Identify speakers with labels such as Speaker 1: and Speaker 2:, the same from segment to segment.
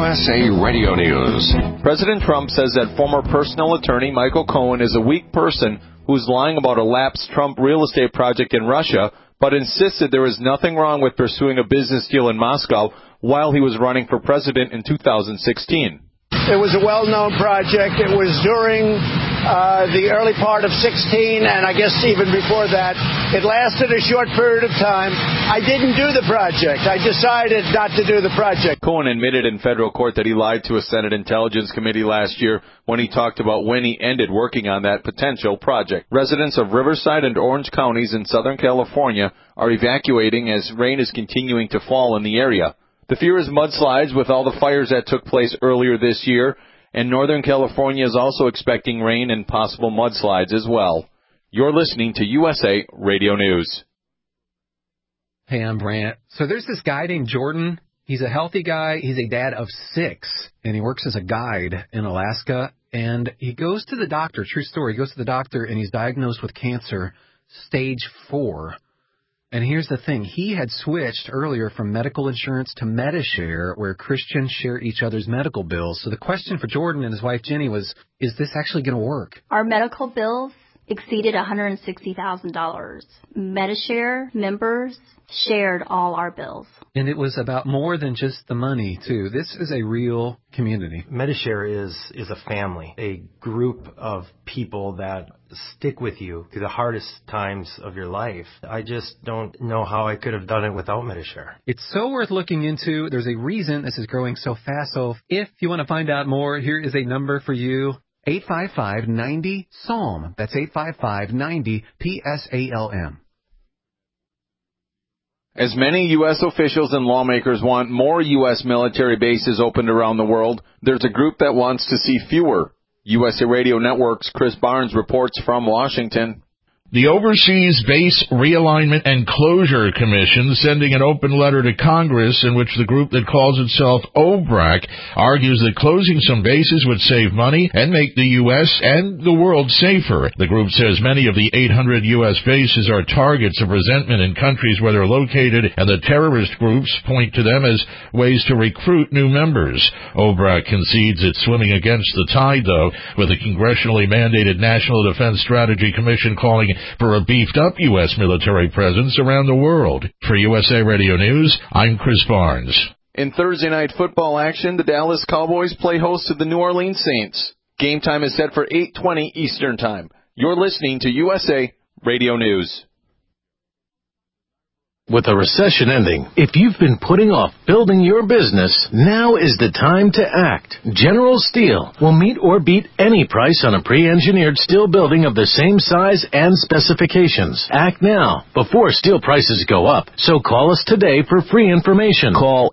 Speaker 1: USA Radio News.
Speaker 2: President Trump says that former personal attorney Michael Cohen is a weak person who's lying about a lapsed Trump real estate project in Russia, but insisted there was nothing wrong with pursuing a business deal in Moscow while he was running for president in 2016.
Speaker 3: It was a well-known project. It was during the early part of 16, and I guess even before that. It lasted a short period of time. I didn't do the project. I decided not to do the project.
Speaker 2: Cohen admitted in federal court that he lied to a Senate Intelligence Committee last year when he talked about when he ended working on that potential project. Residents of Riverside and Orange counties in Southern California are evacuating as rain is continuing to fall in the area. The fear is mudslides with all the fires that took place earlier this year, and Northern California is also expecting rain and possible mudslides as well. You're listening to USA Radio News.
Speaker 4: Hey, I'm Brant. So there's this guy named Jordan. He's a healthy guy. He's a dad of 6, and he works as a guide in Alaska. And he goes to the doctor, true story, he goes to the doctor, and he's diagnosed with cancer, stage 4. And here's the thing. He had switched earlier from medical insurance to Medi-Share, where Christians share each other's medical bills. So the question for Jordan and his wife Jenny was, is this actually going to work?
Speaker 5: Our medical bills exceeded $160,000. Medi-Share members shared all our bills.
Speaker 4: And it was about more than just the money, too. This is a real community.
Speaker 6: Medi-Share is a family, a group of people that stick with you through the hardest times of your life. I just don't know how I could have done it without Medi-Share.
Speaker 4: It's so worth looking into. There's a reason this is growing so fast. So if you want to find out more, here is a number for you. 855-90-PSALM. That's 855-90-PSALM.
Speaker 2: As many U.S. officials and lawmakers want more U.S. military bases opened around the world, there's a group that wants to see fewer. USA Radio Network's Chris Barnes reports from Washington.
Speaker 7: The Overseas Base Realignment and Closure Commission sending an open letter to Congress in which the group that calls itself OBRAC argues that closing some bases would save money and make the U.S. and the world safer. The group says many of the 800 U.S. bases are targets of resentment in countries where they're located, and the terrorist groups point to them as ways to recruit new members. OBRAC concedes it's swimming against the tide, though, with the congressionally mandated National Defense Strategy Commission calling for a beefed-up U.S. military presence around the world. For USA Radio News, I'm Chris Barnes.
Speaker 2: In Thursday night football action, the Dallas Cowboys play host to the New Orleans Saints. Game time is set for 8:20 Eastern Time. You're listening to USA Radio News.
Speaker 8: With a recession ending, if you've been putting off building your business, now is the time to act. General Steel will meet or beat any price on a pre-engineered steel building of the same size and specifications. Act now, before steel prices go up. So call us today for free information.
Speaker 9: Call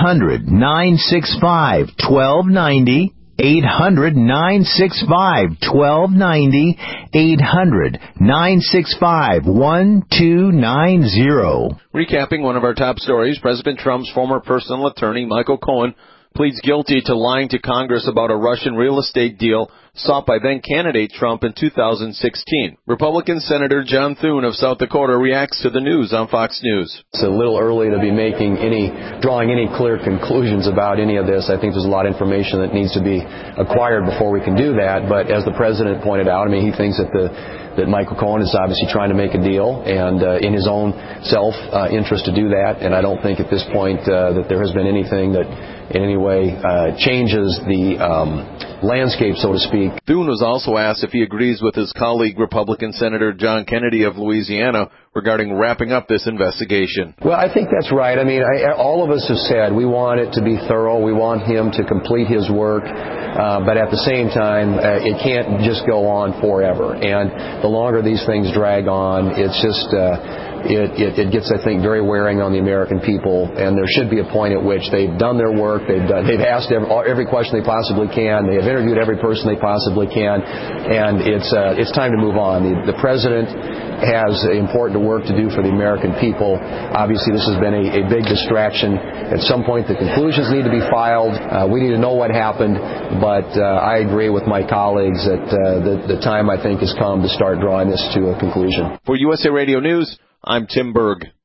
Speaker 9: 800-965-1290. 800-965-1290, 800-965-1290.
Speaker 2: Recapping one of our top stories, President Trump's former personal attorney, Michael Cohen, pleads guilty to lying to Congress about a Russian real estate deal sought by then-candidate Trump in 2016. Republican Senator John Thune of South Dakota reacts to the news on Fox News.
Speaker 10: It's a little early to be drawing any clear conclusions about any of this. I think there's a lot of information that needs to be acquired before we can do that. But as the president pointed out, I mean, he thinks that Michael Cohen is obviously trying to make a deal and in his own self-interest to do that. And I don't think at this point that there has been anything that in any way changes the landscape, so to speak.
Speaker 2: Thune was also asked if he agrees with his colleague, Republican Senator John Kennedy of Louisiana, regarding wrapping up this investigation.
Speaker 10: Well, I think that's right. I mean, all of us have said we want it to be thorough. We want him to complete his work. But at the same time, it can't just go on forever. And the longer these things drag on, it's just... It gets, I think, very wearing on the American people, and there should be a point at which they've done their work, they've asked every question they possibly can, they have interviewed every person they possibly can, and it's time to move on. The president has important work to do for the American people. Obviously, this has been a big distraction. At some point, the conclusions need to be filed. We need to know what happened, but I agree with my colleagues that the time, I think, has come to start drawing this to a conclusion.
Speaker 2: For USA Radio News, I'm Tim Berg.